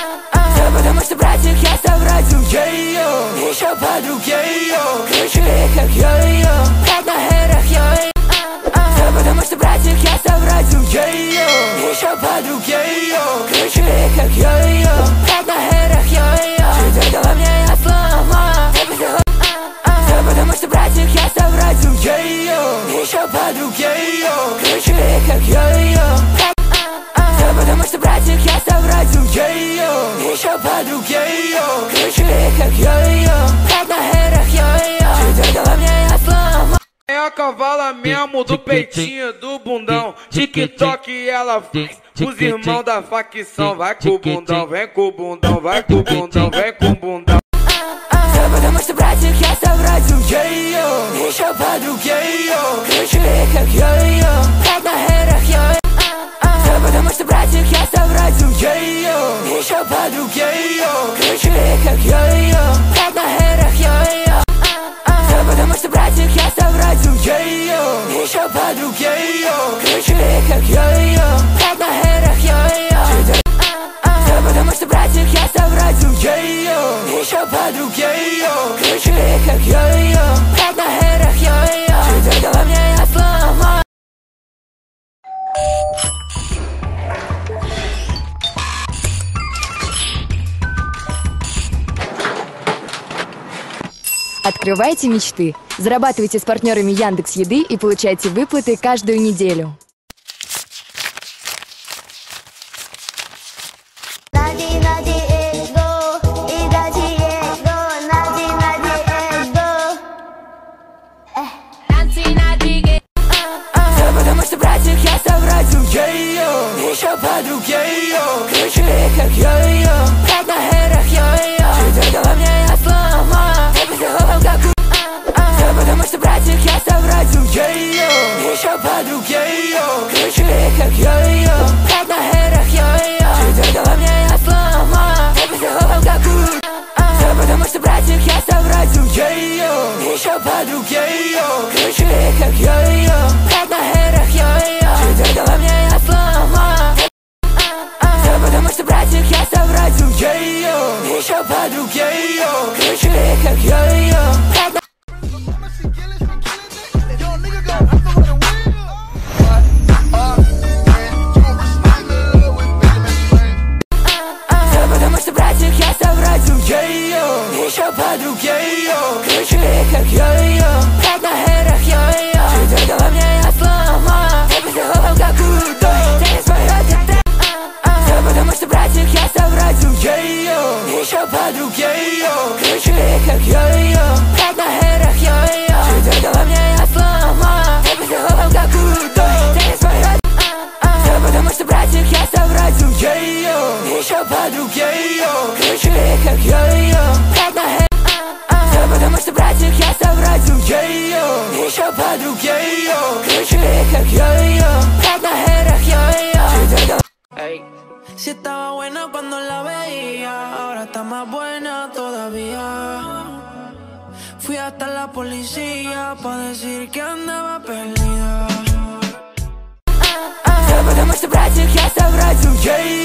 Все потому что братьев я соврать умею. Еще подруг ее, круче как йо-йо, как на херах йо-йо. Все потому что братьев я соврать умею. Еще подруг ее, круче как йо-йо, как на херах йо-йо. Четвертого мне я сломал. Все потому что братьев я соврать умею. Еще подруг ее, круче как йо-йо. Все потому что братьев я соврать умею. Еще подруг ее, круче как йо-йо, как на херах йо-йо. Четвертого мне я сломал. É a cavala mesmo do peitinho, do bundão. TikTok ela faz os irmãos da facção. Vai com o bundão, vem com o bundão, vai com o bundão, vem com o bundão. Все потому что братьев я соврать умею. Еще подруг ее, круче как йо-йо, как на херах йо-йо. Все потому что братьев я соврать умею. Еще подруг ее, круче как йо-йо, как на херах йо-йо. Все потому что братьев я соврать умею. Еще подруг ее, круче как йо-йо, как на херах йо-йо. Все потому что братьев я соврать умею. Еще подруг ее, круче как йо-йо, как на херах йо-йо. Четвертого мне я сломал. Открывайте мечты. Зарабатывайте с партнерами Яндекс.Еды и получайте выплаты каждую неделю. Все потому что братьев я соврать умею. Еще подруг ее, круче как йо-йо, как на херах йо-йо. Четвертого мне я сломал. Все потому что братьев я соврать умею. Еще подруг ее, круче как йо-йо, как на херах йо-йо. Четвертого мне я сломал. Все потому что братьев я соврать умею. Еще подруг ее, круче как йо-йо, как на херах йо-йо. Четвертого мне я сломал. Все потому что братьев я соврать умею. Еще подруг ее, круче как йо-йо, как на... Все потому что братьев я соврать умею. Еще подруг ее, круче как йо-йо, как на херах йо-йо. Четвертого мне я сломал. Все потому что братьев я соврать умею. Еще подруг ее, круче как йо-йо, как на херах йо-йо. Четвертого мне я сломал. Все потому что братьев я соврать умею. Еще подруг ее, круче как йо-йо, как на херах. Все потому что братьев я соврать умею. Еще подруг ее, круче как йо-йо, как на херах йо-йо. Si estaba buena cuando la veía, ahora está más buena todavía. Fui hasta la policía pa' decir que andaba perdida. Все потому что братьев я соврать умею.